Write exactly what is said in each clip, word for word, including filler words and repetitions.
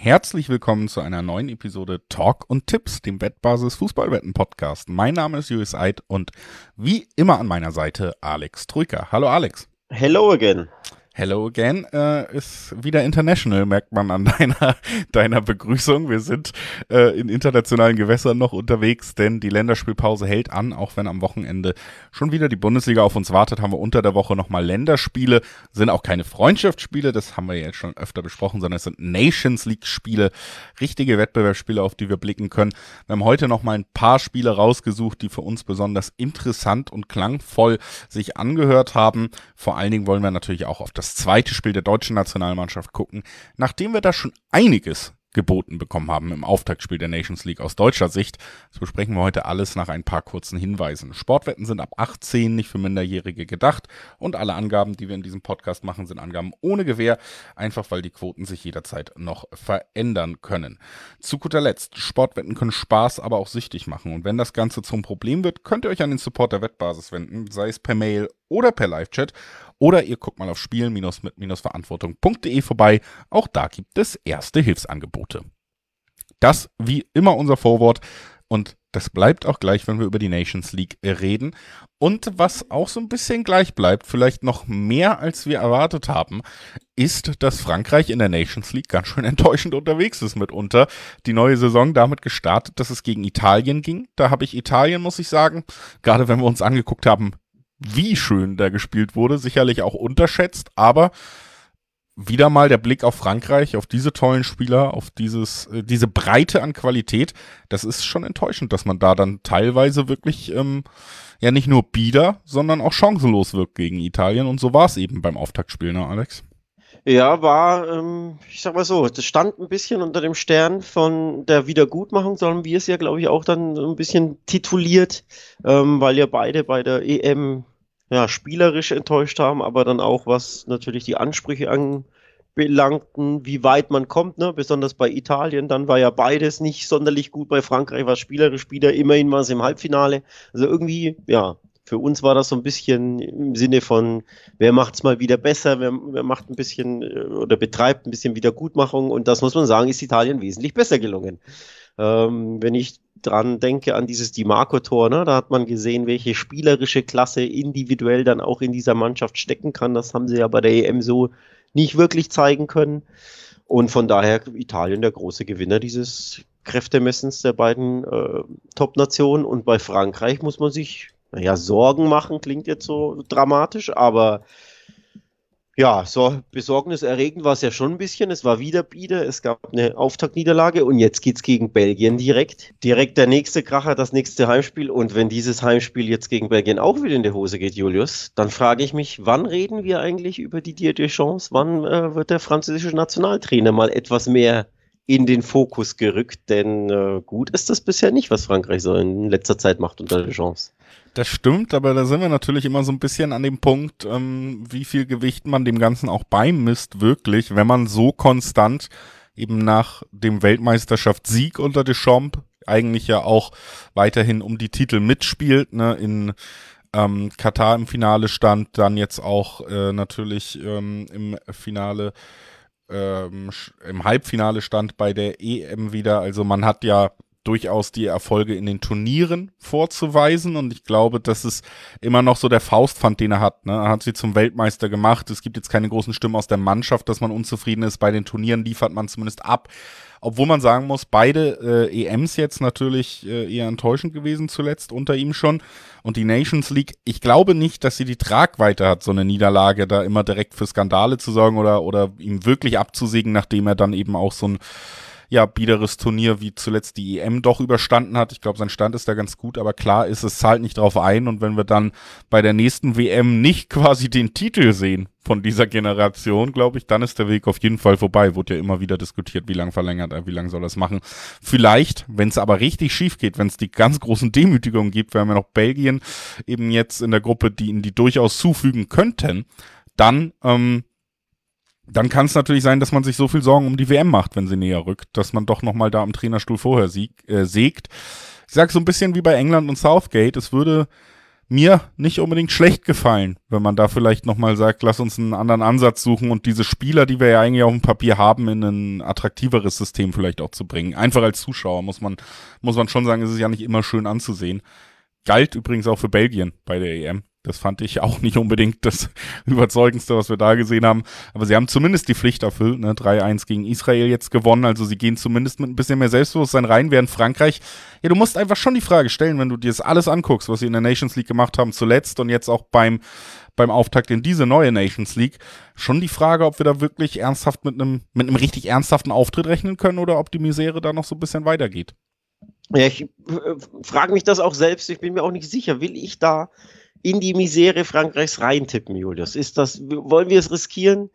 Herzlich willkommen zu einer neuen Episode Talk und Tipps, dem Wettbasis Fußballwetten-Podcast. Mein Name ist Julius Eid und wie immer an meiner Seite Alex Troika. Hallo Alex. Hello again. Hello again äh, ist wieder international, merkt man an deiner, deiner Begrüßung. Wir sind äh, in internationalen Gewässern noch unterwegs, denn die Länderspielpause hält an, auch wenn am Wochenende schon wieder die Bundesliga auf uns wartet, haben wir unter der Woche nochmal Länderspiele, sind auch keine Freundschaftsspiele, das haben wir jetzt schon öfter besprochen, sondern es sind Nations League Spiele, richtige Wettbewerbsspiele, auf die wir blicken können. Wir haben heute nochmal ein paar Spiele rausgesucht, die für uns besonders interessant und klangvoll sich angehört haben. Vor allen Dingen wollen wir natürlich auch auf das das zweite Spiel der deutschen Nationalmannschaft gucken, nachdem wir da schon einiges geboten bekommen haben im Auftaktspiel der Nations League aus deutscher Sicht. Das besprechen wir heute alles nach ein paar kurzen Hinweisen. Sportwetten sind ab achtzehn, nicht für Minderjährige gedacht und alle Angaben, die wir in diesem Podcast machen, sind Angaben ohne Gewähr, einfach weil die Quoten sich jederzeit noch verändern können. Zu guter Letzt, Sportwetten können Spaß, aber auch süchtig machen und wenn das Ganze zum Problem wird, könnt ihr euch an den Support der Wettbasis wenden, sei es per Mail oder per Live-Chat oder ihr guckt mal auf spielen mit verantwortung punkt de vorbei, auch da gibt es erste Hilfsangebote. Das wie immer unser Vorwort und das bleibt auch gleich, wenn wir über die Nations League reden. Und was auch so ein bisschen gleich bleibt, vielleicht noch mehr als wir erwartet haben, ist, dass Frankreich in der Nations League ganz schön enttäuschend unterwegs ist mitunter. Die neue Saison damit gestartet, dass es gegen Italien ging. Da habe ich Italien, muss ich sagen, gerade wenn wir uns angeguckt haben, wie schön da gespielt wurde, sicherlich auch unterschätzt, aber wieder mal der Blick auf Frankreich, auf diese tollen Spieler, auf dieses, äh, diese Breite an Qualität, das ist schon enttäuschend, dass man da dann teilweise wirklich ähm, ja nicht nur bieder, sondern auch chancenlos wirkt gegen Italien und so war es eben beim Auftaktspiel, ne Alex? Ja, war, ähm, ich sag mal so, das stand ein bisschen unter dem Stern von der Wiedergutmachung, so haben wir es ja, glaube ich, auch dann so ein bisschen tituliert, ähm, weil ja beide bei der E M ja, spielerisch enttäuscht haben, aber dann auch, was natürlich die Ansprüche anbelangten, wie weit man kommt, ne? Besonders bei Italien, dann war ja beides nicht sonderlich gut, bei Frankreich war spielerisch wieder, immerhin war es im Halbfinale, also irgendwie, ja, für uns war das so ein bisschen im Sinne von, wer macht's mal wieder besser, wer, wer macht ein bisschen oder betreibt ein bisschen Wiedergutmachung und das muss man sagen, ist Italien wesentlich besser gelungen. Ähm, wenn ich dran denke an dieses Di Marco-Tor, ne, da hat man gesehen, welche spielerische Klasse individuell dann auch in dieser Mannschaft stecken kann. Das haben sie ja bei der E M so nicht wirklich zeigen können. Und von daher Italien der große Gewinner dieses Kräftemessens der beiden äh, Top-Nationen. Und bei Frankreich muss man sich, naja, Sorgen machen, klingt jetzt so dramatisch, aber ja, so besorgniserregend war es ja schon ein bisschen. Es war wieder bieder, es gab eine Auftaktniederlage und jetzt geht's gegen Belgien direkt. Direkt der nächste Kracher, das nächste Heimspiel. Und wenn dieses Heimspiel jetzt gegen Belgien auch wieder in die Hose geht, Julius, dann frage ich mich, wann reden wir eigentlich über Didier Deschamps? Wann äh, wird der französische Nationaltrainer mal etwas mehr in den Fokus gerückt? Denn äh, gut ist das bisher nicht, was Frankreich so in letzter Zeit macht unter Deschamps. Das stimmt, aber da sind wir natürlich immer so ein bisschen an dem Punkt, ähm, wie viel Gewicht man dem Ganzen auch beimisst, wirklich, wenn man so konstant eben nach dem Weltmeisterschaftssieg unter Deschamps eigentlich ja auch weiterhin um die Titel mitspielt, ne, in ähm, Katar im Finale stand, dann jetzt auch äh, natürlich ähm, im Finale, ähm, im Halbfinale stand bei der E M wieder, also man hat ja durchaus die Erfolge in den Turnieren vorzuweisen und ich glaube, das ist immer noch so der Faustpfand, den er hat. Ne? Er hat sie zum Weltmeister gemacht. Es gibt jetzt keine großen Stimmen aus der Mannschaft, dass man unzufrieden ist. Bei den Turnieren liefert man zumindest ab. Obwohl man sagen muss, beide äh, E Ms jetzt natürlich äh, eher enttäuschend gewesen zuletzt unter ihm schon. Und die Nations League, ich glaube nicht, dass sie die Tragweite hat, so eine Niederlage da immer direkt für Skandale zu sorgen oder, oder ihm wirklich abzusägen, nachdem er dann eben auch so ein ja, biederes Turnier wie zuletzt die E M doch überstanden hat. Ich glaube, sein Stand ist da ganz gut, aber klar ist, es zahlt nicht drauf ein und wenn wir dann bei der nächsten W M nicht quasi den Titel sehen von dieser Generation, glaube ich, dann ist der Weg auf jeden Fall vorbei. Wurde ja immer wieder diskutiert, wie lange verlängert er, wie lange soll er es machen. Vielleicht, wenn es aber richtig schief geht, wenn es die ganz großen Demütigungen gibt, wir haben ja noch Belgien eben jetzt in der Gruppe, die ihnen die durchaus zufügen könnten, dann ähm, dann kann es natürlich sein, dass man sich so viel Sorgen um die W M macht, wenn sie näher rückt, dass man doch nochmal da am Trainerstuhl vorher sieg, äh, sägt. Ich sag so ein bisschen wie bei England und Southgate, es würde mir nicht unbedingt schlecht gefallen, wenn man da vielleicht nochmal sagt, lass uns einen anderen Ansatz suchen und diese Spieler, die wir ja eigentlich auf dem Papier haben, in ein attraktiveres System vielleicht auch zu bringen. Einfach als Zuschauer muss man, muss man schon sagen, es ist ja nicht immer schön anzusehen. Galt übrigens auch für Belgien bei der E M. Das fand ich auch nicht unbedingt das Überzeugendste, was wir da gesehen haben. Aber sie haben zumindest die Pflicht erfüllt, ne? drei eins gegen Israel jetzt gewonnen. Also sie gehen zumindest mit ein bisschen mehr Selbstbewusstsein rein, während Frankreich, ja, du musst einfach schon die Frage stellen, wenn du dir das alles anguckst, was sie in der Nations League gemacht haben zuletzt und jetzt auch beim, beim Auftakt in diese neue Nations League, schon die Frage, ob wir da wirklich ernsthaft mit einem, mit einem richtig ernsthaften Auftritt rechnen können oder ob die Misere da noch so ein bisschen weitergeht. Ja, ich äh, frage mich das auch selbst. Ich bin mir auch nicht sicher. Will ich da in die Misere Frankreichs reintippen, Julius? Ist das, wollen wir es riskieren,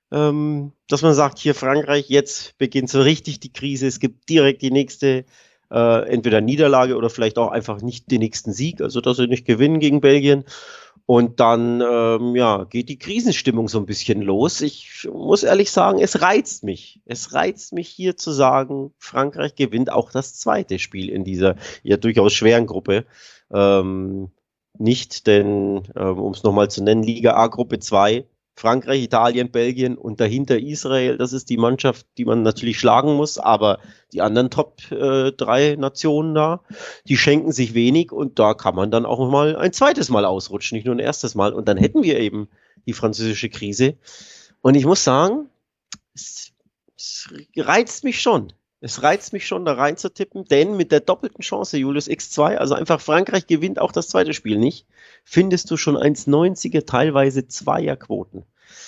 ähm, dass man sagt, hier Frankreich, jetzt beginnt so richtig die Krise, es gibt direkt die nächste, äh, entweder Niederlage oder vielleicht auch einfach nicht den nächsten Sieg, also dass sie nicht gewinnen gegen Belgien. Und dann, ähm, ja, geht die Krisenstimmung so ein bisschen los. Ich muss ehrlich sagen, es reizt mich. Es reizt mich hier zu sagen, Frankreich gewinnt auch das zweite Spiel in dieser ja durchaus schweren Gruppe. Ähm, nicht, denn, ähm, um es nochmal zu nennen, Liga A Gruppe zwei, Frankreich, Italien, Belgien und dahinter Israel. Das ist die Mannschaft, die man natürlich schlagen muss, aber die anderen Top äh, drei Nationen da, die schenken sich wenig und da kann man dann auch mal ein zweites Mal ausrutschen, nicht nur ein erstes Mal. Und dann hätten wir eben die französische Krise. Und ich muss sagen, es, es reizt mich schon. Es reizt mich schon, da rein zu tippen, denn mit der doppelten Chance, Julius, X zwei, also einfach Frankreich gewinnt auch das zweite Spiel nicht, findest du schon eins Komma neunziger, teilweise Zweierquoten.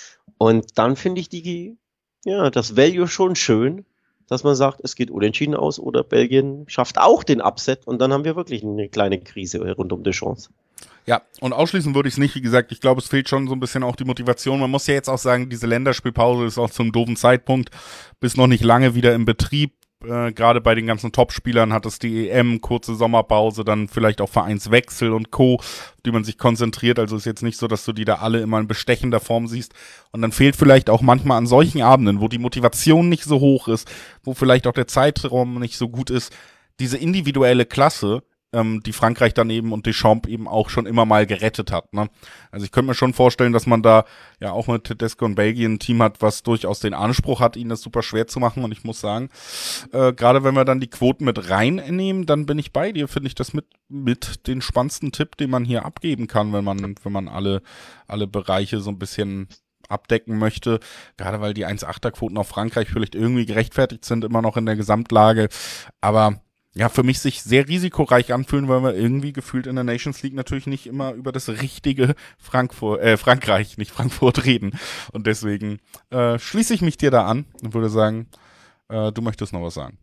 Und dann finde ich die, ja, das Value schon schön, dass man sagt, es geht unentschieden aus oder Belgien schafft auch den Upset und dann haben wir wirklich eine kleine Krise rund um die Chance. Ja, und ausschließen würde ich es nicht. Wie gesagt, ich glaube, es fehlt schon so ein bisschen auch die Motivation. Man muss ja jetzt auch sagen, diese Länderspielpause ist auch zum doofen Zeitpunkt, bis noch nicht lange wieder im Betrieb. Äh, gerade bei den ganzen Topspielern hat es die E M, kurze Sommerpause, dann vielleicht auch Vereinswechsel und Co., auf die man sich konzentriert. Also ist jetzt nicht so, dass du die da alle immer in bestechender Form siehst. Und dann fehlt vielleicht auch manchmal an solchen Abenden, wo die Motivation nicht so hoch ist, wo vielleicht auch der Zeitraum nicht so gut ist, diese individuelle Klasse, ähm, die Frankreich dann eben und Deschamps eben auch schon immer mal gerettet hat. Ne? Also ich könnte mir schon vorstellen, dass man da ja auch mit Tedesco und Belgien ein Team hat, was durchaus den Anspruch hat, ihnen das super schwer zu machen. Und ich muss sagen, äh, gerade wenn wir dann die Quoten mit reinnehmen, dann bin ich bei dir, finde ich das mit mit den spannendsten Tipp, den man hier abgeben kann, wenn man wenn man alle alle Bereiche so ein bisschen abdecken möchte, gerade weil die eins Komma achter Quoten auf Frankreich vielleicht irgendwie gerechtfertigt sind, immer noch in der Gesamtlage, aber ja, für mich sich sehr risikoreich anfühlen, weil wir irgendwie gefühlt in der Nations League natürlich nicht immer über das richtige Frankfurt, äh, Frankreich, nicht Frankfurt reden. Und deswegen äh, schließe ich mich dir da an und würde sagen, äh, du möchtest noch was sagen.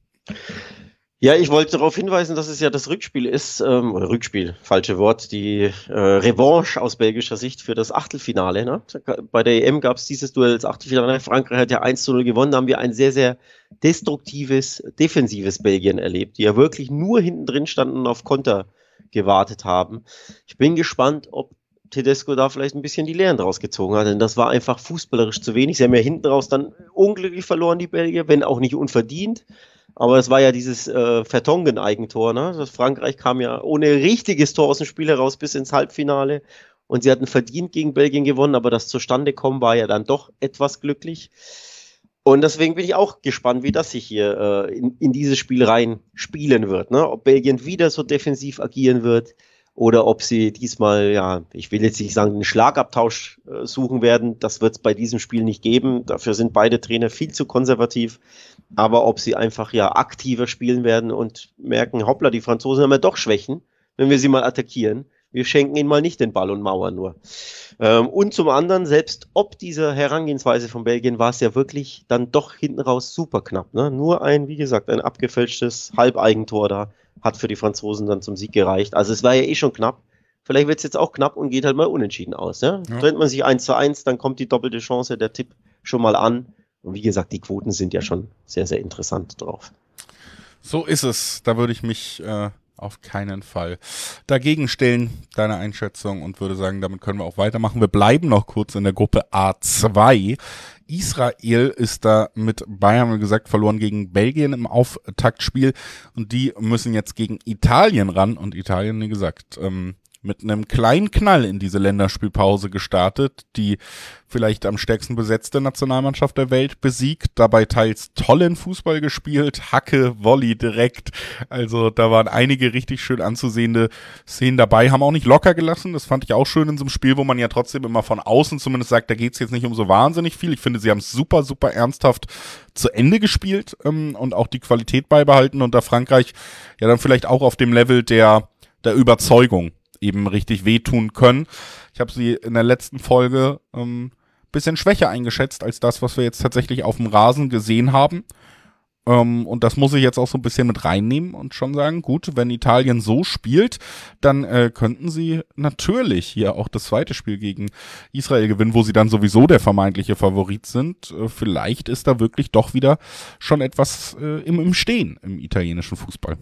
Ja, ich wollte darauf hinweisen, dass es ja das Rückspiel ist, ähm, oder Rückspiel, falsche Wort, die äh, Revanche aus belgischer Sicht für das Achtelfinale. Ne? Bei der E M gab es dieses Duell als Achtelfinale. Frankreich hat ja eins zu null gewonnen, da haben wir ein sehr, sehr destruktives, defensives Belgien erlebt, die ja wirklich nur hinten drin standen und auf Konter gewartet haben. Ich bin gespannt, ob Tedesco da vielleicht ein bisschen die Lehren draus gezogen hat, denn das war einfach fußballerisch zu wenig. Sie haben ja hinten raus dann unglücklich verloren, die Belgier, wenn auch nicht unverdient. Aber es war ja dieses äh, Vertonghen-Eigentor, ne? Das Frankreich kam ja ohne richtiges Tor aus dem Spiel heraus bis ins Halbfinale und sie hatten verdient gegen Belgien gewonnen, aber das Zustandekommen war ja dann doch etwas glücklich. Und deswegen bin ich auch gespannt, wie das sich hier äh, in, in dieses Spiel rein spielen wird, ne? Ob Belgien wieder so defensiv agieren wird oder ob sie diesmal, ja, ich will jetzt nicht sagen, einen Schlagabtausch äh, suchen werden. Das wird es bei diesem Spiel nicht geben. Dafür sind beide Trainer viel zu konservativ. Aber ob sie einfach ja aktiver spielen werden und merken, hoppla, die Franzosen haben ja doch Schwächen, wenn wir sie mal attackieren. Wir schenken ihnen mal nicht den Ball und mauern nur. Ähm, und zum anderen, selbst ob dieser Herangehensweise von Belgien, war es ja wirklich dann doch hinten raus super knapp. Ne? Nur ein, wie gesagt, ein abgefälschtes Halbeigentor da hat für die Franzosen dann zum Sieg gereicht. Also es war ja eh schon knapp. Vielleicht wird es jetzt auch knapp und geht halt mal unentschieden aus. Ja? Ja. Trennt man sich eins zu eins, dann kommt die doppelte Chance, der Tipp schon mal an. Und wie gesagt, die Quoten sind ja schon sehr, sehr interessant drauf. So ist es. Da würde ich mich äh, auf keinen Fall dagegen stellen, deine Einschätzung, und würde sagen, damit können wir auch weitermachen. Wir bleiben noch kurz in der Gruppe A zwei. Israel ist da mit Bayern, haben wir gesagt, verloren gegen Belgien im Auftaktspiel und die müssen jetzt gegen Italien ran und Italien, wie gesagt, ähm, mit einem kleinen Knall in diese Länderspielpause gestartet, die vielleicht am stärksten besetzte Nationalmannschaft der Welt besiegt, dabei teils tollen Fußball gespielt, Hacke, Volley direkt, also da waren einige richtig schön anzusehende Szenen dabei, haben auch nicht locker gelassen, das fand ich auch schön in so einem Spiel, wo man ja trotzdem immer von außen zumindest sagt, da geht's jetzt nicht um so wahnsinnig viel, ich finde, sie haben es super, super ernsthaft zu Ende gespielt ähm, und auch die Qualität beibehalten und da Frankreich ja dann vielleicht auch auf dem Level der, der Überzeugung eben richtig wehtun können. Ich habe sie in der letzten Folge ähm, bisschen schwächer eingeschätzt als das, was wir jetzt tatsächlich auf dem Rasen gesehen haben. Ähm, und das muss ich jetzt auch so ein bisschen mit reinnehmen und schon sagen, gut, wenn Italien so spielt, dann äh, könnten sie natürlich hier auch das zweite Spiel gegen Israel gewinnen, wo sie dann sowieso der vermeintliche Favorit sind. Äh, vielleicht ist da wirklich doch wieder schon etwas äh, im, im Stehen im italienischen Fußball.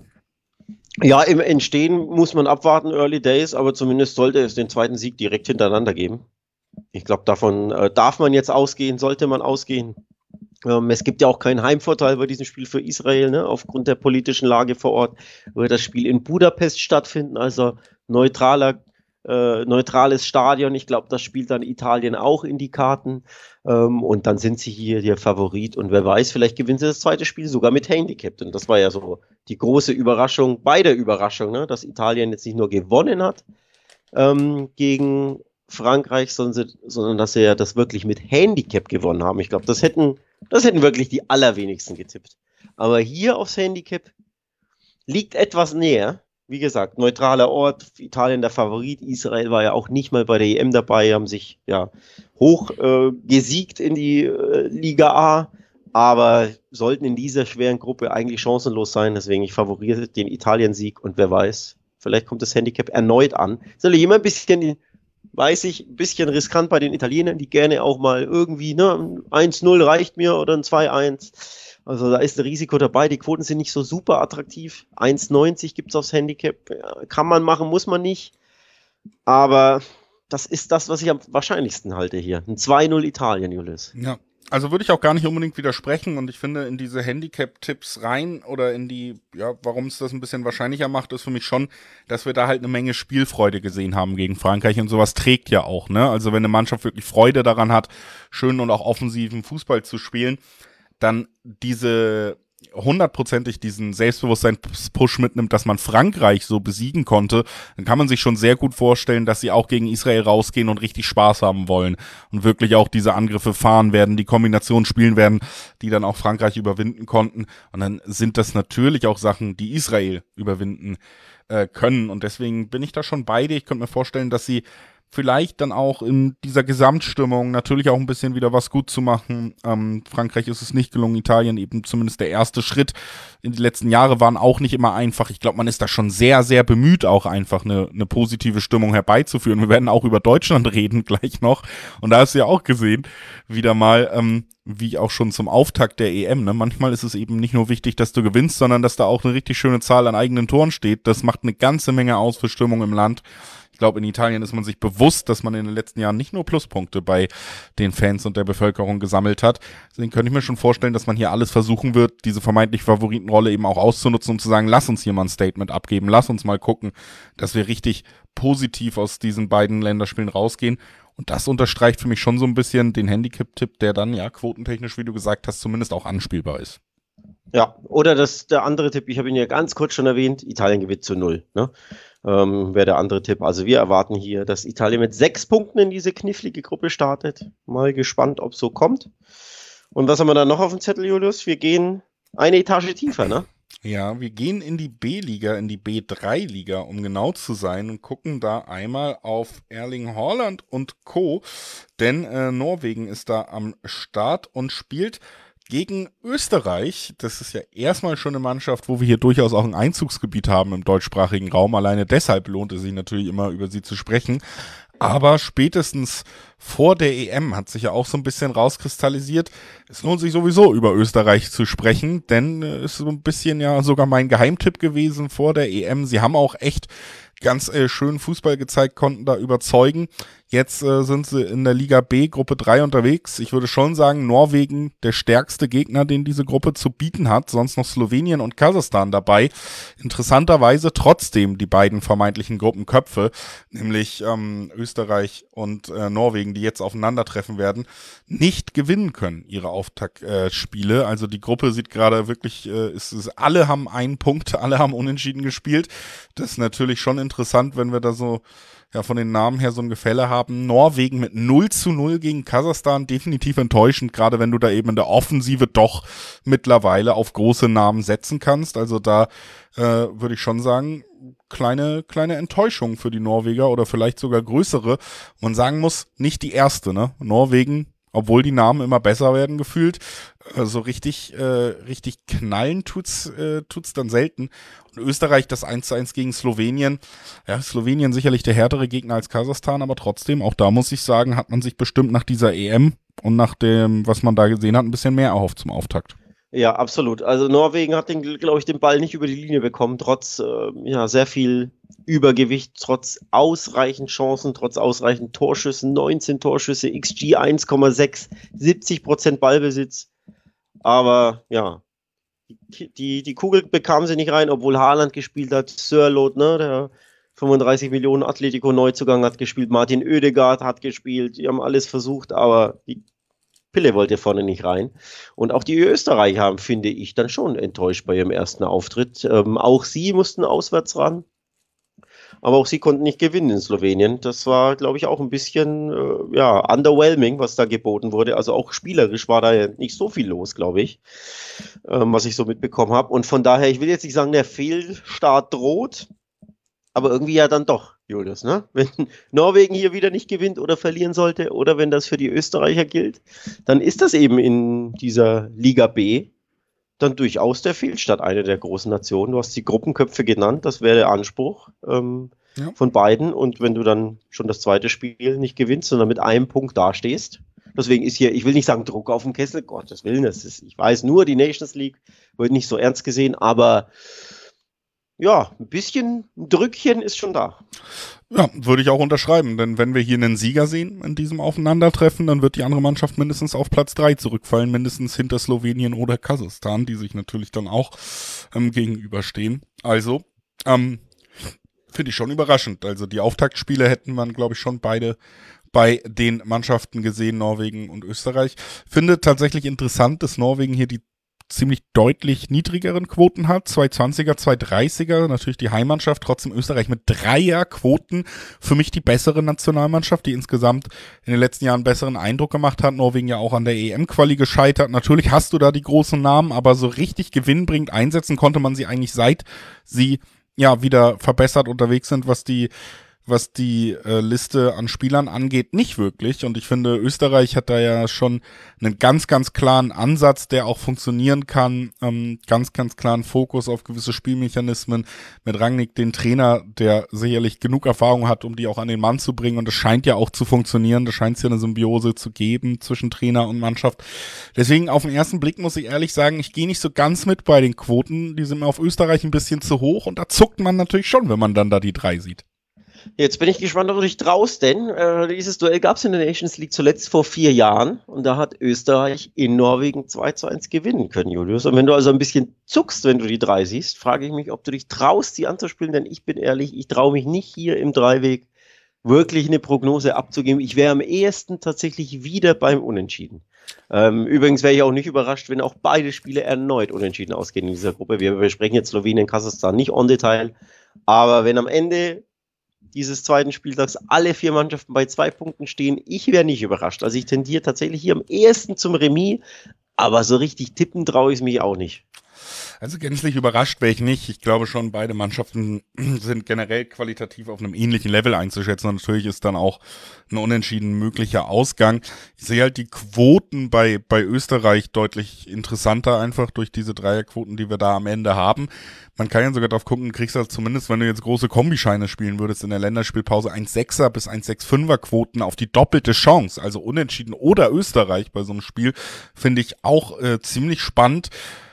Ja, im Entstehen muss man abwarten, Early Days, aber zumindest sollte es den zweiten Sieg direkt hintereinander geben. Ich glaube, davon äh, darf man jetzt ausgehen, sollte man ausgehen. Ähm, es gibt ja auch keinen Heimvorteil bei diesem Spiel für Israel, ne? Aufgrund der politischen Lage vor Ort wird das Spiel in Budapest stattfinden, also neutraler, äh, neutrales Stadion. Ich glaube, das spielt dann Italien auch in die Karten. Ähm, und dann sind sie hier der Favorit und wer weiß, vielleicht gewinnen sie das zweite Spiel sogar mit Handicap. Und das war ja so die große Überraschung, beide Überraschungen, ne? Dass Italien jetzt nicht nur gewonnen hat ähm, gegen Frankreich, sondern, sondern dass sie ja das wirklich mit Handicap gewonnen haben. Ich glaube, das hätten, das hätten wirklich die allerwenigsten getippt. Aber hier aufs Handicap liegt etwas näher. Wie gesagt, neutraler Ort, Italien der Favorit, Israel war ja auch nicht mal bei der E M dabei, haben sich ja hoch äh, gesiegt in die äh, Liga A, aber sollten in dieser schweren Gruppe eigentlich chancenlos sein, deswegen ich favoriere den Italien-Sieg und wer weiß, vielleicht kommt das Handicap erneut an. Ist natürlich immer ein bisschen, weiß ich, ein bisschen riskant bei den Italienern, die gerne auch mal irgendwie, ne, eins null reicht mir oder ein zwei eins. Also da ist ein Risiko dabei, die Quoten sind nicht so super attraktiv. eins neunzig gibt es aufs Handicap, ja, kann man machen, muss man nicht. Aber das ist das, was ich am wahrscheinlichsten halte hier. Ein zwei null Italien, Julius. Ja, also würde ich auch gar nicht unbedingt widersprechen und ich finde in diese Handicap-Tipps rein oder in die, ja, warum es das ein bisschen wahrscheinlicher macht, ist für mich schon, dass wir da halt eine Menge Spielfreude gesehen haben gegen Frankreich und sowas trägt ja auch, ne? Also wenn eine Mannschaft wirklich Freude daran hat, schönen und auch offensiven Fußball zu spielen, dann diese hundertprozentig diesen Selbstbewusstseins-Push mitnimmt, dass man Frankreich so besiegen konnte, dann kann man sich schon sehr gut vorstellen, dass sie auch gegen Israel rausgehen und richtig Spaß haben wollen und wirklich auch diese Angriffe fahren werden, die Kombination spielen werden, die dann auch Frankreich überwinden konnten. Und dann sind das natürlich auch Sachen, die Israel überwinden äh, können. Und deswegen bin ich da schon bei dir. Ich könnte mir vorstellen, dass sie vielleicht dann auch in dieser Gesamtstimmung natürlich auch ein bisschen wieder was gut zu machen. Ähm, Frankreich ist es nicht gelungen, Italien eben zumindest der erste Schritt in die letzten Jahre waren auch nicht immer einfach. Ich glaube, man ist da schon sehr, sehr bemüht, auch einfach eine, eine positive Stimmung herbeizuführen. Wir werden auch über Deutschland reden gleich noch. Und da hast du ja auch gesehen, wieder mal, ähm, wie auch schon zum Auftakt der E M, ne? Manchmal ist es eben nicht nur wichtig, dass du gewinnst, sondern dass da auch eine richtig schöne Zahl an eigenen Toren steht. Das macht eine ganze Menge aus für Stimmung im Land. Ich glaube, in Italien ist man sich bewusst, dass man in den letzten Jahren nicht nur Pluspunkte bei den Fans und der Bevölkerung gesammelt hat. Deswegen könnte ich mir schon vorstellen, dass man hier alles versuchen wird, diese vermeintlich Favoritenrolle eben auch auszunutzen, um zu sagen, lass uns hier mal ein Statement abgeben, lass uns mal gucken, dass wir richtig positiv aus diesen beiden Länderspielen rausgehen. Und das unterstreicht für mich schon so ein bisschen den Handicap-Tipp, der dann ja quotentechnisch, wie du gesagt hast, zumindest auch anspielbar ist. Ja, oder das der andere Tipp, ich habe ihn ja ganz kurz schon erwähnt, Italien gewinnt zu null, ne? Ähm, wäre der andere Tipp. Also wir erwarten hier, dass Italien mit sechs Punkten in diese knifflige Gruppe startet. Mal gespannt, ob es so kommt. Und was haben wir da noch auf dem Zettel, Julius? Wir gehen eine Etage tiefer, ne? Ja, wir gehen in die B-Liga, in die B drei Liga, um genau zu sein, und gucken da einmal auf Erling Haaland und Co., denn äh, Norwegen ist da am Start und spielt gegen Österreich. Das ist ja erstmal schon eine Mannschaft, wo wir hier durchaus auch ein Einzugsgebiet haben im deutschsprachigen Raum. Alleine deshalb lohnt es sich natürlich immer, über sie zu sprechen. Aber spätestens vor der E M hat sich ja auch so ein bisschen rauskristallisiert. Es lohnt sich sowieso über Österreich zu sprechen, denn es äh, ist so ein bisschen ja sogar mein Geheimtipp gewesen vor der E M. Sie haben auch echt ganz äh, schön Fußball gezeigt, konnten da überzeugen. Jetzt äh, sind sie in der Liga B, Gruppe drei unterwegs. Ich würde schon sagen, Norwegen der stärkste Gegner, den diese Gruppe zu bieten hat. Sonst noch Slowenien und Kasachstan dabei. Interessanterweise trotzdem die beiden vermeintlichen Gruppenköpfe, nämlich ähm, Österreich und äh, Norwegen, die jetzt aufeinandertreffen werden, nicht gewinnen können, ihre Auftaktspiele. Äh, also die Gruppe sieht gerade wirklich, äh, ist, ist, alle haben einen Punkt, alle haben unentschieden gespielt. Das ist natürlich schon interessant, wenn wir da so ja von den Namen her so ein Gefälle haben. Norwegen mit null zu null gegen Kasachstan, definitiv enttäuschend, gerade wenn du da eben in der Offensive doch mittlerweile auf große Namen setzen kannst. Also da äh, würde ich schon sagen, kleine kleine Enttäuschung für die Norweger oder vielleicht sogar größere. Man sagen muss, nicht die erste, ne? Norwegen, obwohl die Namen immer besser werden gefühlt, äh, so richtig äh, richtig knallen tut's äh, tut's dann selten. Und Österreich das eins zu eins gegen Slowenien. Ja, Slowenien sicherlich der härtere Gegner als Kasachstan, aber trotzdem, auch da muss ich sagen, hat man sich bestimmt nach dieser E M und nach dem, was man da gesehen hat, ein bisschen mehr erhofft zum Auftakt. Ja, absolut. Also Norwegen hat, den, glaube ich, den Ball nicht über die Linie bekommen, trotz äh, ja, sehr viel Übergewicht, trotz ausreichend Chancen, trotz ausreichend Torschüssen, neunzehn Torschüsse, X G eins Komma sechs, siebzig Prozent Ballbesitz. Aber ja, die, die, die Kugel bekam sie nicht rein, obwohl Haaland gespielt hat, Sørloth, ne, der fünfunddreißig Millionen Atletico-Neuzugang hat gespielt, Martin Oedegaard hat gespielt, die haben alles versucht, aber die Pille wollte vorne nicht rein. Und auch die Österreicher haben, finde ich, dann schon enttäuscht bei ihrem ersten Auftritt. Ähm, auch sie mussten auswärts ran. Aber auch sie konnten nicht gewinnen in Slowenien. Das war, glaube ich, auch ein bisschen äh, ja, underwhelming, was da geboten wurde. Also auch spielerisch war da ja nicht so viel los, glaube ich, ähm, was ich so mitbekommen habe. Und von daher, ich will jetzt nicht sagen, der Fehlstart droht, aber irgendwie ja dann doch, Julius, ne? Wenn Norwegen hier wieder nicht gewinnt oder verlieren sollte oder wenn das für die Österreicher gilt, dann ist das eben in dieser Liga B dann durchaus der Fehlstart einer der großen Nationen. Du hast die Gruppenköpfe genannt, das wäre der Anspruch ähm, ja. von beiden. Und wenn du dann schon das zweite Spiel nicht gewinnst, sondern mit einem Punkt dastehst, deswegen ist hier, ich will nicht sagen Druck auf dem Kessel, Gottes Willen, das ist, ich weiß nur, die Nations League wird nicht so ernst gesehen, aber ja, ein bisschen ein Drückchen ist schon da. Ja, würde ich auch unterschreiben, denn wenn wir hier einen Sieger sehen in diesem Aufeinandertreffen, dann wird die andere Mannschaft mindestens auf Platz drei zurückfallen, mindestens hinter Slowenien oder Kasachstan, die sich natürlich dann auch ähm, gegenüberstehen. Also, ähm, finde ich schon überraschend. Also die Auftaktspiele hätten man, glaube ich, schon beide bei den Mannschaften gesehen, Norwegen und Österreich. Finde tatsächlich interessant, dass Norwegen hier die ziemlich deutlich niedrigeren Quoten hat, zwei zwanziger, zwei dreißiger, natürlich die Heimmannschaft, trotzdem Österreich mit Dreierquoten, für mich die bessere Nationalmannschaft, die insgesamt in den letzten Jahren einen besseren Eindruck gemacht hat, Norwegen ja auch an der E M-Quali gescheitert, natürlich hast du da die großen Namen, aber so richtig gewinnbringend einsetzen konnte man sie eigentlich seit sie ja wieder verbessert unterwegs sind, was die was die äh, Liste an Spielern angeht, nicht wirklich. Und ich finde, Österreich hat da ja schon einen ganz, ganz klaren Ansatz, der auch funktionieren kann. Ähm, ganz, ganz klaren Fokus auf gewisse Spielmechanismen. Mit Rangnick, den Trainer, der sicherlich genug Erfahrung hat, um die auch an den Mann zu bringen. Und das scheint ja auch zu funktionieren. Da scheint es ja eine Symbiose zu geben zwischen Trainer und Mannschaft. Deswegen auf den ersten Blick muss ich ehrlich sagen, ich gehe nicht so ganz mit bei den Quoten. Die sind mir auf Österreich ein bisschen zu hoch. Und da zuckt man natürlich schon, wenn man dann da die drei sieht. Jetzt bin ich gespannt, ob du dich traust, denn äh, dieses Duell gab es in der Nations League zuletzt vor vier Jahren und da hat Österreich in Norwegen zwei zu eins gewinnen können, Julius. Und wenn du also ein bisschen zuckst, wenn du die drei siehst, frage ich mich, ob du dich traust, sie anzuspielen, denn ich bin ehrlich, ich traue mich nicht hier im Dreiweg wirklich eine Prognose abzugeben. Ich wäre am ehesten tatsächlich wieder beim Unentschieden. Ähm, übrigens wäre ich auch nicht überrascht, wenn auch beide Spiele erneut unentschieden ausgehen in dieser Gruppe. Wir besprechen jetzt Slowenien, Kasachstan nicht on Detail, aber wenn am Ende dieses zweiten Spieltags alle vier Mannschaften bei zwei Punkten stehen, ich wäre nicht überrascht. Also ich tendiere tatsächlich hier am ehesten zum Remis, aber so richtig tippen traue ich mich auch nicht. Also gänzlich überrascht wäre ich nicht. Ich glaube schon, beide Mannschaften sind generell qualitativ auf einem ähnlichen Level einzuschätzen. Und natürlich ist dann auch ein unentschieden möglicher Ausgang. Ich sehe halt die Quoten bei bei Österreich deutlich interessanter, einfach durch diese Dreierquoten, die wir da am Ende haben. Man kann ja sogar drauf gucken, du kriegst halt zumindest, wenn du jetzt große Kombischeine spielen würdest in der Länderspielpause, eins Komma sechser bis eins Komma fünfundsiebziger Quoten auf die doppelte Chance. Also unentschieden oder Österreich bei so einem Spiel finde ich auch äh, ziemlich spannend.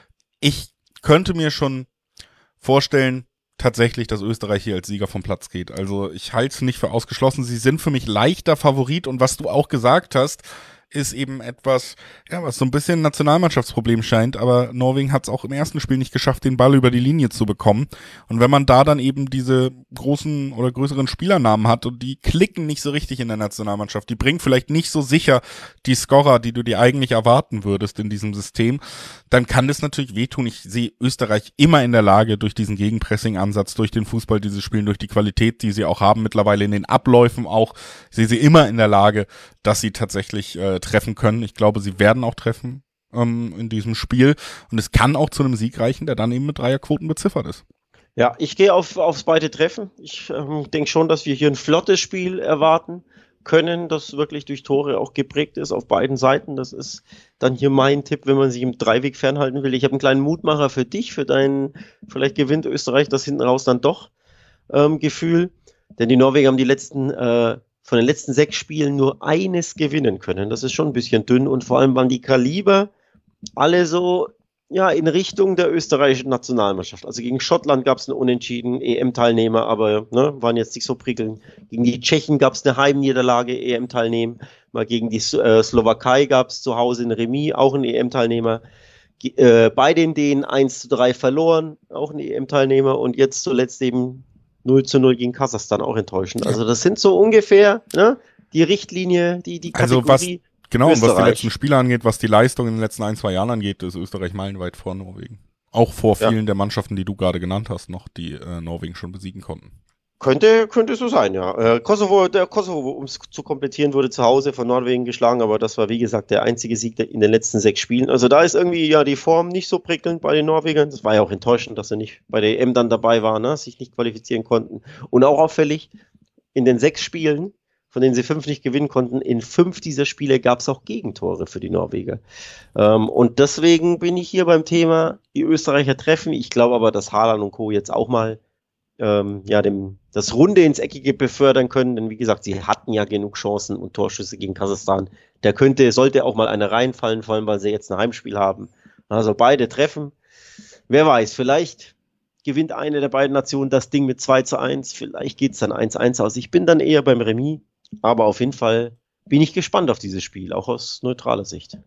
Ich könnte mir schon vorstellen, tatsächlich, dass Österreich hier als Sieger vom Platz geht. Also ich halte es nicht für ausgeschlossen. Sie sind für mich leichter Favorit und was du auch gesagt hast, ist eben etwas, ja, was so ein bisschen ein Nationalmannschaftsproblem scheint, aber Norwegen hat es auch im ersten Spiel nicht geschafft, den Ball über die Linie zu bekommen. Und wenn man da dann eben diese großen oder größeren Spielernamen hat und die klicken nicht so richtig in der Nationalmannschaft, die bringen vielleicht nicht so sicher die Scorer, die du dir eigentlich erwarten würdest in diesem System, dann kann das natürlich wehtun. Ich sehe Österreich immer in der Lage, durch diesen Gegenpressing-Ansatz, durch den Fußball, die sie spielen, durch die Qualität, die sie auch haben, mittlerweile in den Abläufen auch, ich sehe sie immer in der Lage, dass sie tatsächlich äh, treffen können. Ich glaube, sie werden auch treffen ähm, in diesem Spiel. Und es kann auch zu einem Sieg reichen, der dann eben mit Dreierquoten beziffert ist. Ja, ich gehe auf, aufs beide Treffen. Ich ähm, denke schon, dass wir hier ein flottes Spiel erwarten können, das wirklich durch Tore auch geprägt ist auf beiden Seiten. Das ist dann hier mein Tipp, wenn man sich im Dreiweg fernhalten will. Ich habe einen kleinen Mutmacher für dich, für deinen, vielleicht gewinnt Österreich das hinten raus dann doch ähm, Gefühl. Denn die Norweger haben die letzten äh, von den letzten sechs Spielen nur eines gewinnen können. Das ist schon ein bisschen dünn und vor allem waren die Kaliber alle so ja in Richtung der österreichischen Nationalmannschaft. Also gegen Schottland gab es einen unentschieden E M-Teilnehmer, aber ne, waren jetzt nicht so prickelnd. Gegen die Tschechen gab es eine Heimniederlage, E M-Teilnehmer. Mal gegen die äh, Slowakei gab es zu Hause ein Remis, auch ein E M-Teilnehmer. Ge- äh, bei den Dänen eins zu drei verloren, auch ein E M-Teilnehmer. Und jetzt zuletzt eben null zu null gegen Kasachstan, auch enttäuschend. Also das sind so ungefähr ne, die Richtlinie, die, die Kategorie. Also was, genau, und was die Österreich. letzten Spiele angeht, was die Leistung in den letzten ein, zwei Jahren angeht, ist Österreich meilenweit vor Norwegen. Auch vor vielen Ja. der Mannschaften, die du gerade genannt hast, noch, die äh, Norwegen schon besiegen konnten. Könnte, könnte so sein, ja. Äh, Kosovo, der Kosovo, um es zu komplettieren, wurde zu Hause von Norwegen geschlagen, aber das war, wie gesagt, der einzige Sieg in den letzten sechs Spielen. Also da ist irgendwie ja die Form nicht so prickelnd bei den Norwegern. Das war ja auch enttäuschend, dass sie nicht bei der E M dann dabei waren, ne? Sich nicht qualifizieren konnten. Und auch auffällig, in den sechs Spielen, von denen sie fünf nicht gewinnen konnten, in fünf dieser Spiele gab es auch Gegentore für die Norweger. Ähm, und deswegen bin ich hier beim Thema, die Österreicher treffen. Ich glaube aber, dass Haaland und Co. jetzt auch mal ähm, ja, dem, das Runde ins Eckige befördern können, denn wie gesagt, sie hatten ja genug Chancen und Torschüsse gegen Kasachstan. Der könnte, sollte auch mal eine reinfallen, vor allem, weil sie jetzt ein Heimspiel haben. Also beide treffen. Wer weiß, vielleicht gewinnt eine der beiden Nationen das Ding mit zwei zu eins, vielleicht geht's dann eins eins aus. Ich bin dann eher beim Remis, aber auf jeden Fall bin ich gespannt auf dieses Spiel, auch aus neutraler Sicht.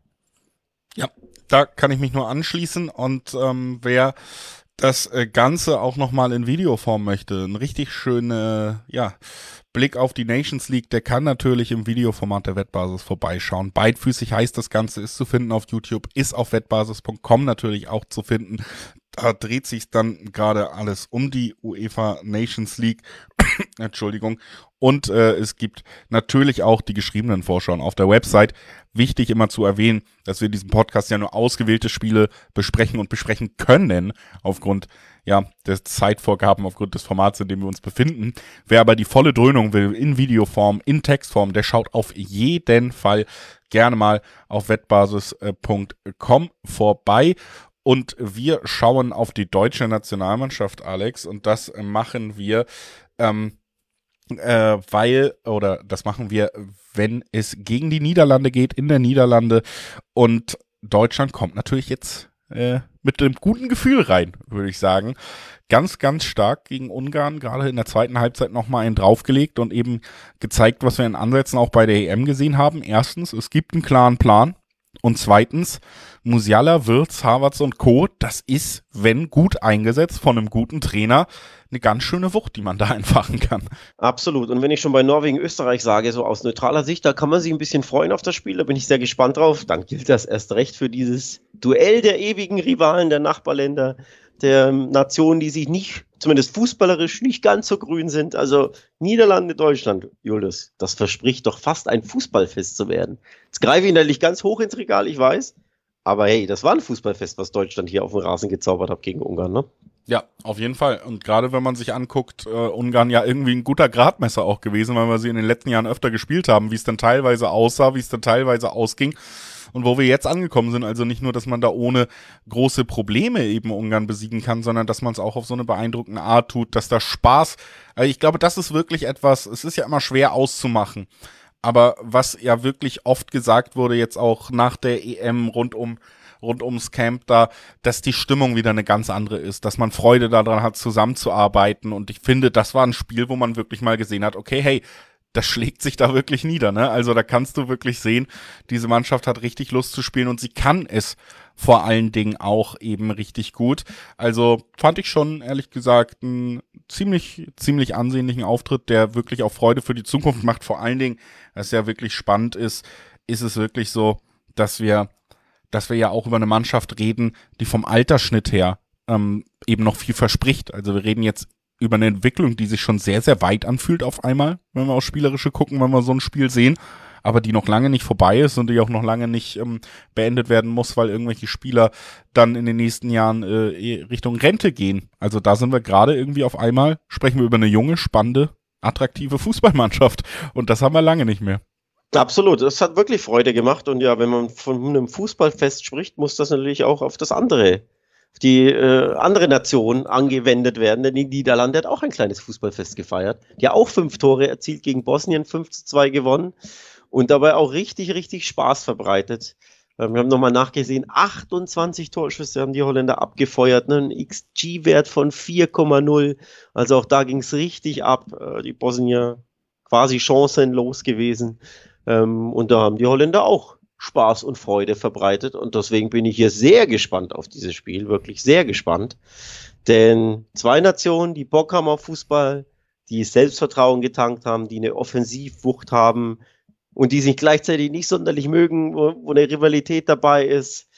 Ja, da kann ich mich nur anschließen und ähm, wer das äh, Ganze auch nochmal in Videoform möchte, ein richtig schöner ja, Blick auf die Nations League, der kann natürlich im Videoformat der Wettbasis vorbeischauen. Beidfüßig heißt das Ganze, ist zu finden auf YouTube, ist auf wettbasis punkt com natürlich auch zu finden. Da dreht sich dann gerade alles um die UEFA Nations League. Entschuldigung. Und äh, es gibt natürlich auch die geschriebenen Vorschauen auf der Website. Wichtig immer zu erwähnen, dass wir in diesem Podcast ja nur ausgewählte Spiele besprechen und besprechen können, aufgrund ja der Zeitvorgaben, aufgrund des Formats, in dem wir uns befinden. Wer aber die volle Dröhnung will, in Videoform, in Textform, der schaut auf jeden Fall gerne mal auf wettbasis punkt com vorbei. Und wir schauen auf die deutsche Nationalmannschaft, Alex, und das machen wir ähm, Äh, weil, oder das machen wir, wenn es gegen die Niederlande geht, in der Niederlande, und Deutschland kommt natürlich jetzt äh, mit einem guten Gefühl rein, würde ich sagen. Ganz, ganz stark gegen Ungarn, gerade in der zweiten Halbzeit nochmal einen draufgelegt und eben gezeigt, was wir in Ansätzen auch bei der E M gesehen haben. Erstens, es gibt einen klaren Plan. Und zweitens, Musiala, Wirtz, Havertz und Co., das ist, wenn gut eingesetzt von einem guten Trainer, eine ganz schöne Wucht, die man da entfachen kann. Absolut. Und wenn ich schon bei Norwegen, Österreich sage, so aus neutraler Sicht, da kann man sich ein bisschen freuen auf das Spiel, da bin ich sehr gespannt drauf. Dann gilt das erst recht für dieses Duell der ewigen Rivalen der Nachbarländer, der Nationen, die sich nicht, zumindest fußballerisch, nicht ganz so grün sind. Also Niederlande, Deutschland, Julius, das verspricht doch fast ein Fußballfest zu werden. Jetzt greife ich natürlich ganz hoch ins Regal, ich weiß, Aber hey, das war ein Fußballfest, was Deutschland hier auf dem Rasen gezaubert hat gegen Ungarn, ne? Ja, auf jeden Fall. Und gerade wenn man sich anguckt, äh, Ungarn ja irgendwie ein guter Gradmesser auch gewesen, weil wir sie in den letzten Jahren öfter gespielt haben, wie es dann teilweise aussah, wie es dann teilweise ausging. Und wo wir jetzt angekommen sind, also nicht nur, dass man da ohne große Probleme eben Ungarn besiegen kann, sondern dass man es auch auf so eine beeindruckende Art tut, dass da Spaß, also ich glaube, das ist wirklich etwas, es ist ja immer schwer auszumachen, aber was ja wirklich oft gesagt wurde, jetzt auch nach der E M rund um rund ums Camp da, dass die Stimmung wieder eine ganz andere ist, dass man Freude daran hat, zusammenzuarbeiten, und ich finde, das war ein Spiel, wo man wirklich mal gesehen hat, okay, hey, das schlägt sich da wirklich nieder, ne? Also da kannst du wirklich sehen, diese Mannschaft hat richtig Lust zu spielen und sie kann es vor allen Dingen auch eben richtig gut. Also fand ich schon, ehrlich gesagt, einen ziemlich, ziemlich ansehnlichen Auftritt, der wirklich auch Freude für die Zukunft macht. Vor allen Dingen, was ja wirklich spannend ist, ist es wirklich so, dass wir dass wir ja auch über eine Mannschaft reden, die vom Altersschnitt her ähm, eben noch viel verspricht. Also wir reden jetzt über eine Entwicklung, die sich schon sehr, sehr weit anfühlt auf einmal, wenn wir aufs Spielerische gucken, wenn wir so ein Spiel sehen, aber die noch lange nicht vorbei ist und die auch noch lange nicht ähm, beendet werden muss, weil irgendwelche Spieler dann in den nächsten Jahren äh, Richtung Rente gehen. Also da sind wir gerade irgendwie auf einmal, sprechen wir über eine junge, spannende, attraktive Fußballmannschaft, und das haben wir lange nicht mehr. Absolut, es hat wirklich Freude gemacht, und ja, wenn man von einem Fußballfest spricht, muss das natürlich auch auf das andere, auf die äh, andere Nation angewendet werden, denn die Niederlande hat auch ein kleines Fußballfest gefeiert. Die hat auch fünf Tore erzielt gegen Bosnien, fünf zu zwei gewonnen und dabei auch richtig, richtig Spaß verbreitet. Ähm, wir haben nochmal nachgesehen, achtundzwanzig Torschüsse haben die Holländer abgefeuert, ne? Ein X G-Wert von vier Komma null, also auch da ging es richtig ab, äh, die Bosnier quasi chancenlos gewesen. Ähm, und da haben die Holländer auch Spaß und Freude verbreitet. Und deswegen bin ich hier sehr gespannt auf dieses Spiel, wirklich sehr gespannt. Denn zwei Nationen, die Bock haben auf Fußball, die Selbstvertrauen getankt haben, die eine Offensivwucht haben und die sich gleichzeitig nicht sonderlich mögen, wo, wo eine Rivalität dabei ist.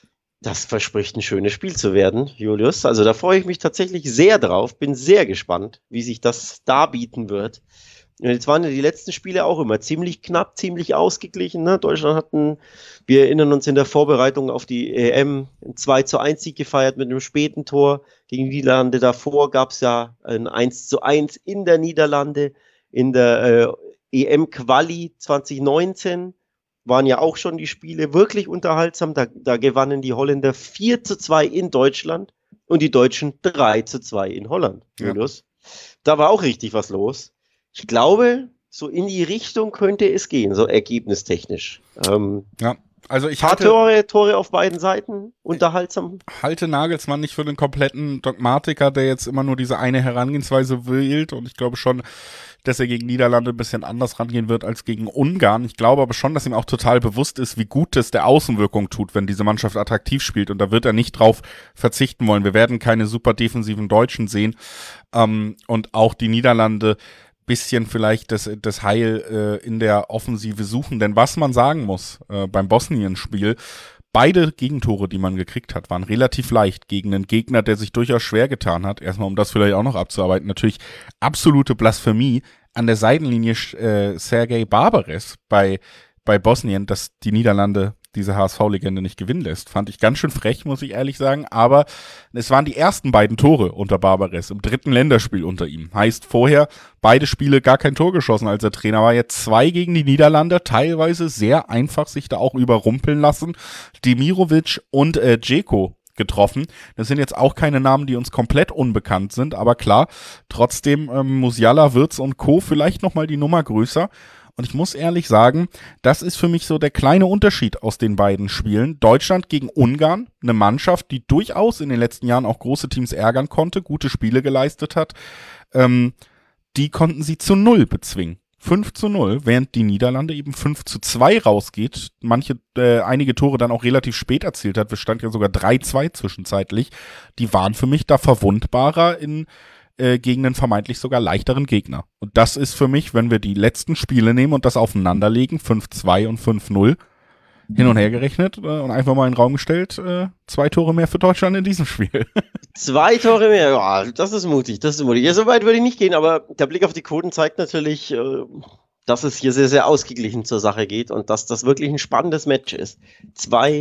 Das verspricht ein schönes Spiel zu werden, Julius. Also da freue ich mich tatsächlich sehr drauf, bin sehr gespannt, wie sich das darbieten wird. Und jetzt waren ja die letzten Spiele auch immer ziemlich knapp, ziemlich ausgeglichen. Ne? Deutschland hatten, wir erinnern uns, in der Vorbereitung auf die E M ein zwei zu eins Sieg gefeiert mit einem späten Tor gegen die Niederlande. Davor gab es ja ein eins zu eins in der Niederlande. In der äh, E M-Quali zwanzig neunzehn waren ja auch schon die Spiele wirklich unterhaltsam. Da, da gewannen die Holländer vier zu zwei in Deutschland und die Deutschen drei zu zwei in Holland. Ja. Julius. Da war auch richtig was los. Ich glaube, so in die Richtung könnte es gehen, so ergebnistechnisch. Ähm, ja, also ich paar halte, Tore, Tore auf beiden Seiten, unterhaltsam. halte Nagelsmann nicht für den kompletten Dogmatiker, der jetzt immer nur diese eine Herangehensweise wählt, und ich glaube schon, dass er gegen Niederlande ein bisschen anders rangehen wird als gegen Ungarn. Ich glaube aber schon, dass ihm auch total bewusst ist, wie gut es der Außenwirkung tut, wenn diese Mannschaft attraktiv spielt, und da wird er nicht drauf verzichten wollen. Wir werden keine super defensiven Deutschen sehen, ähm, und auch die Niederlande bisschen vielleicht das, das Heil äh, in der Offensive suchen. Denn was man sagen muss äh, beim Bosnien-Spiel, beide Gegentore, die man gekriegt hat, waren relativ leicht gegen einen Gegner, der sich durchaus schwer getan hat. Erstmal, um das vielleicht auch noch abzuarbeiten, natürlich absolute Blasphemie an der Seitenlinie äh, Sergej Barbares bei, bei Bosnien, dass die Niederlande diese H S V-Legende nicht gewinnen lässt. Fand ich ganz schön frech, muss ich ehrlich sagen. Aber es waren die ersten beiden Tore unter Barbares im dritten Länderspiel unter ihm. Heißt vorher beide Spiele gar kein Tor geschossen, als er Trainer war. Jetzt zwei gegen die Niederlande, teilweise sehr einfach sich da auch überrumpeln lassen. Demirovic und äh, Dzeko getroffen. Das sind jetzt auch keine Namen, die uns komplett unbekannt sind, aber klar, trotzdem ähm, Musiala, Wirtz und Co. vielleicht nochmal die Nummer größer. Und ich muss ehrlich sagen, das ist für mich so der kleine Unterschied aus den beiden Spielen. Deutschland gegen Ungarn, eine Mannschaft, die durchaus in den letzten Jahren auch große Teams ärgern konnte, gute Spiele geleistet hat. Ähm, die konnten sie zu null bezwingen. fünf zu null, während die Niederlande eben fünf zu zwei rausgeht. Manche, äh, einige Tore dann auch relativ spät erzielt hat. Es stand ja sogar drei zwei zwischenzeitlich. Die waren für mich da verwundbarer in gegen einen vermeintlich sogar leichteren Gegner. Und das ist für mich, wenn wir die letzten Spiele nehmen und das aufeinanderlegen, fünf zwei und fünf null, hin und her gerechnet äh, und einfach mal in den Raum gestellt, äh, zwei Tore mehr für Deutschland in diesem Spiel. Zwei Tore mehr, ja, das ist mutig, das ist mutig. Ja, so weit würde ich nicht gehen, aber der Blick auf die Quoten zeigt natürlich, äh, dass es hier sehr, sehr ausgeglichen zur Sache geht und dass das wirklich ein spannendes Match ist. Zwei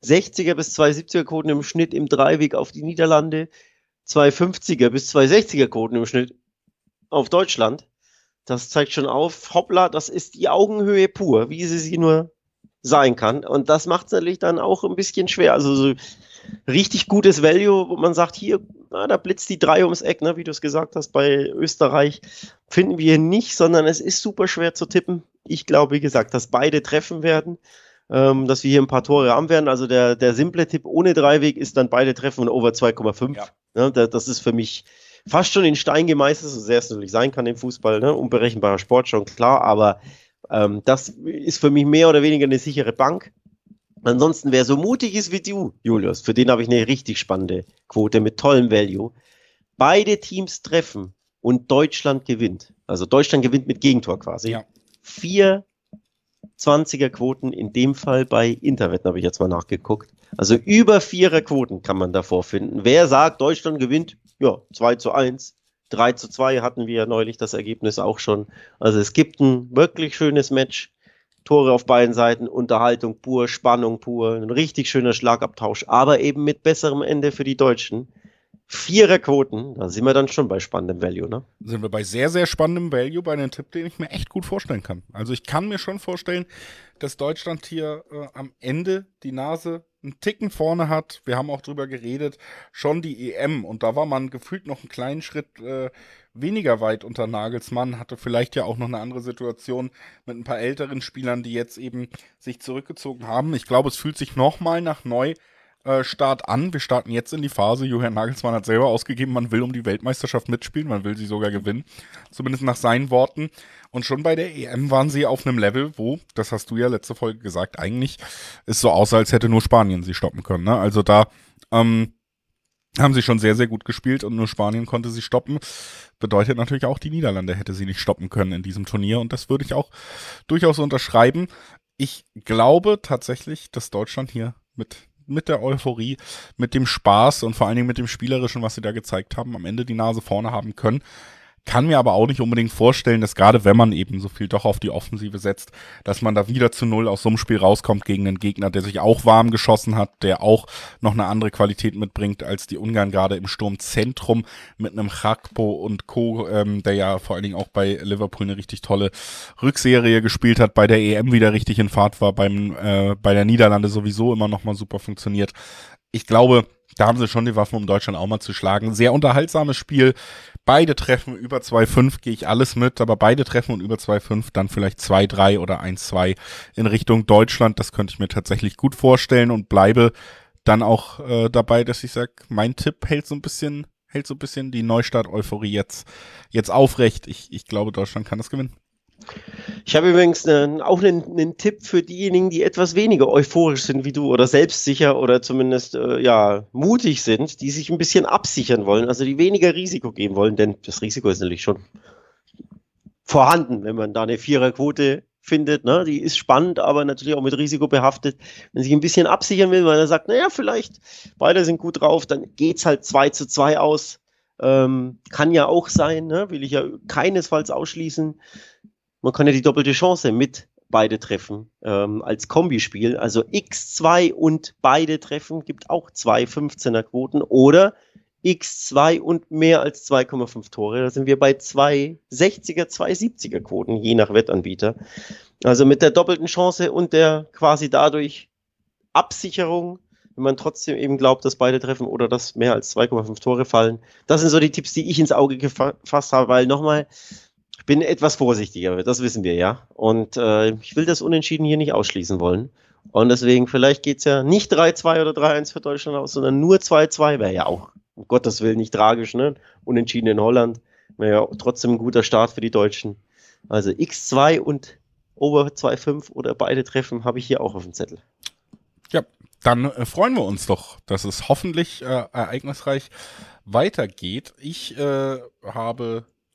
sechziger bis zwei siebziger Quoten im Schnitt im Dreiweg auf die Niederlande, zwei fünfziger bis zwei sechziger Quoten im Schnitt auf Deutschland. Das zeigt schon auf, hoppla, das ist die Augenhöhe pur, wie sie sie nur sein kann. Und das macht es natürlich dann auch ein bisschen schwer. Also so richtig gutes Value, wo man sagt, hier, na, da blitzt die drei ums Eck, ne, wie du es gesagt hast, bei Österreich finden wir nicht, sondern es ist super schwer zu tippen. Ich glaube, wie gesagt, dass beide treffen werden, ähm, dass wir hier ein paar Tore haben werden. Also der, der simple Tipp ohne Dreiweg ist dann beide treffen und over zwei Komma fünf. Ja. Ne, da, das ist für mich fast schon in Stein gemeißelt, so sehr es natürlich sein kann im Fußball, ne, unberechenbarer Sport, schon klar, aber ähm, das ist für mich mehr oder weniger eine sichere Bank. Ansonsten, wer so mutig ist wie du, Julius, für den habe ich eine richtig spannende Quote mit tollem Value. Beide Teams treffen und Deutschland gewinnt. Also Deutschland gewinnt mit Gegentor quasi. Ja. Vier zwanziger Quoten, in dem Fall bei Interwetten habe ich jetzt mal nachgeguckt. Also über vierer Quoten kann man davor finden. Wer sagt, Deutschland gewinnt? Ja, zwei zu eins. drei zu zwei hatten wir ja neulich das Ergebnis auch schon. Also es gibt ein wirklich schönes Match. Tore auf beiden Seiten, Unterhaltung pur, Spannung pur, ein richtig schöner Schlagabtausch, aber eben mit besserem Ende für die Deutschen. Viererquoten, da sind wir dann schon bei spannendem Value, ne? Sind wir bei sehr, sehr spannendem Value, bei einem Tipp, den ich mir echt gut vorstellen kann. Also ich kann mir schon vorstellen, dass Deutschland hier äh, am Ende die Nase einen Ticken vorne hat. Wir haben auch drüber geredet, schon die E M. Und da war man gefühlt noch einen kleinen Schritt äh, weniger weit unter Nagelsmann. Hatte vielleicht ja auch noch eine andere Situation mit ein paar älteren Spielern, die jetzt eben sich zurückgezogen haben. Ich glaube, es fühlt sich nochmal nach Neustart an. Wir starten jetzt in die Phase. Julian Nagelsmann hat selber ausgegeben, man will um die Weltmeisterschaft mitspielen. Man will sie sogar gewinnen. Zumindest nach seinen Worten. Und schon bei der E M waren sie auf einem Level, wo, das hast du ja letzte Folge gesagt, eigentlich es so aussah, als hätte nur Spanien sie stoppen können. Ne? Also da ähm, haben sie schon sehr, sehr gut gespielt und nur Spanien konnte sie stoppen. Bedeutet natürlich auch, die Niederlande hätte sie nicht stoppen können in diesem Turnier. Und das würde ich auch durchaus unterschreiben. Ich glaube tatsächlich, dass Deutschland hier mit mit der Euphorie, mit dem Spaß und vor allen Dingen mit dem Spielerischen, was sie da gezeigt haben, am Ende die Nase vorne haben können. Kann mir aber auch nicht unbedingt vorstellen, dass gerade wenn man eben so viel doch auf die Offensive setzt, dass man da wieder zu null aus so einem Spiel rauskommt gegen einen Gegner, der sich auch warm geschossen hat, der auch noch eine andere Qualität mitbringt als die Ungarn, gerade im Sturmzentrum mit einem Chakpo und Co., ähm, der ja vor allen Dingen auch bei Liverpool eine richtig tolle Rückserie gespielt hat, bei der E M wieder richtig in Fahrt war, beim äh, bei der Niederlande sowieso immer noch mal super funktioniert. Ich glaube, da haben sie schon die Waffen, um Deutschland auch mal zu schlagen. Sehr unterhaltsames Spiel. Beide treffen über zwei Komma fünf, gehe ich alles mit, aber beide treffen und über zwei Komma fünf, dann vielleicht zwei Komma drei oder eins Komma zwei in Richtung Deutschland. Das könnte ich mir tatsächlich gut vorstellen und bleibe dann auch äh, dabei, dass ich sage, mein Tipp hält so ein bisschen, hält so ein bisschen die Neustart-Euphorie jetzt, jetzt aufrecht. Ich, ich glaube, Deutschland kann das gewinnen. Ich habe übrigens einen, auch einen, einen Tipp für diejenigen, die etwas weniger euphorisch sind wie du oder selbstsicher oder zumindest äh, ja mutig sind, die sich ein bisschen absichern wollen, also die weniger Risiko gehen wollen, denn das Risiko ist natürlich schon vorhanden, wenn man da eine Viererquote findet, ne? Die ist spannend, aber natürlich auch mit Risiko behaftet. Wenn sich ein bisschen absichern will, weil er sagt, naja, vielleicht beide sind gut drauf, dann geht's halt zwei zu zwei aus. Ähm, kann ja auch sein, ne? Will ich ja keinesfalls ausschließen. Man kann ja die doppelte Chance mit beide treffen ähm, als Kombispiel. Also X zwei und beide treffen gibt auch zwei fünfzehner Quoten oder X zwei und mehr als zwei Komma fünf Tore. Da sind wir bei zwei sechziger, zwei siebziger Quoten, je nach Wettanbieter. Also mit der doppelten Chance und der quasi dadurch Absicherung, wenn man trotzdem eben glaubt, dass beide treffen oder dass mehr als zwei Komma fünf Tore fallen. Das sind so die Tipps, die ich ins Auge gefasst habe, weil nochmal, ich bin etwas vorsichtiger, das wissen wir ja. Und äh, ich will das Unentschieden hier nicht ausschließen wollen. Und deswegen, vielleicht geht's ja nicht drei zwei oder drei eins für Deutschland aus, sondern nur zwei zwei, wäre ja auch, um Gottes Willen, nicht tragisch, ne? Unentschieden in Holland, wäre ja trotzdem ein guter Start für die Deutschen. Also X zwei und Over zwei Komma fünf oder beide treffen, habe ich hier auch auf dem Zettel. Ja, dann äh, freuen wir uns doch, dass es hoffentlich äh, ereignisreich weitergeht. Ich äh, habe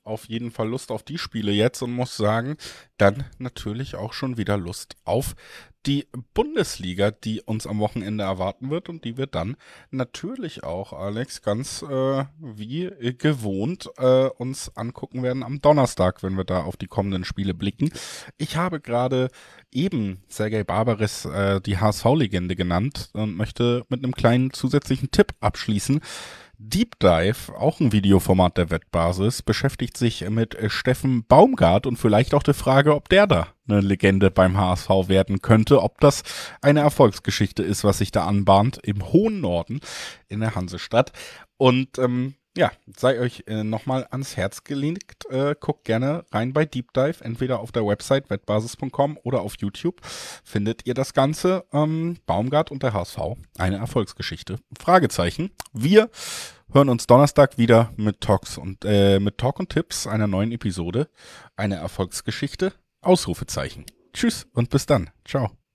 auf jeden Fall Lust auf die Spiele jetzt und muss sagen, dann natürlich auch schon wieder Lust auf die Bundesliga, die uns am Wochenende erwarten wird und die wir dann natürlich auch, Alex, ganz äh, wie gewohnt äh, uns angucken werden am Donnerstag, wenn wir da auf die kommenden Spiele blicken. Ich habe gerade eben Sergei Barbaris äh, die H S V-Legende genannt und möchte mit einem kleinen zusätzlichen Tipp abschließen. Deep Dive, auch ein Videoformat der Wettbasis, beschäftigt sich mit äh, Steffen Baumgart und vielleicht auch die Frage, ob der da eine Legende beim H S V werden könnte, ob das eine Erfolgsgeschichte ist, was sich da anbahnt im hohen Norden in der Hansestadt. Und ähm, ja, sei euch äh, nochmal ans Herz gelegt, äh, guckt gerne rein bei Deep Dive, entweder auf der Website wettbasis punkt com oder auf YouTube findet ihr das Ganze. Ähm, Baumgart und der H S V, eine Erfolgsgeschichte. Fragezeichen. Wir hören uns Donnerstag wieder mit Talks und äh, mit Talk und Tipps einer neuen Episode. Eine Erfolgsgeschichte. Ausrufezeichen. Tschüss und bis dann. Ciao.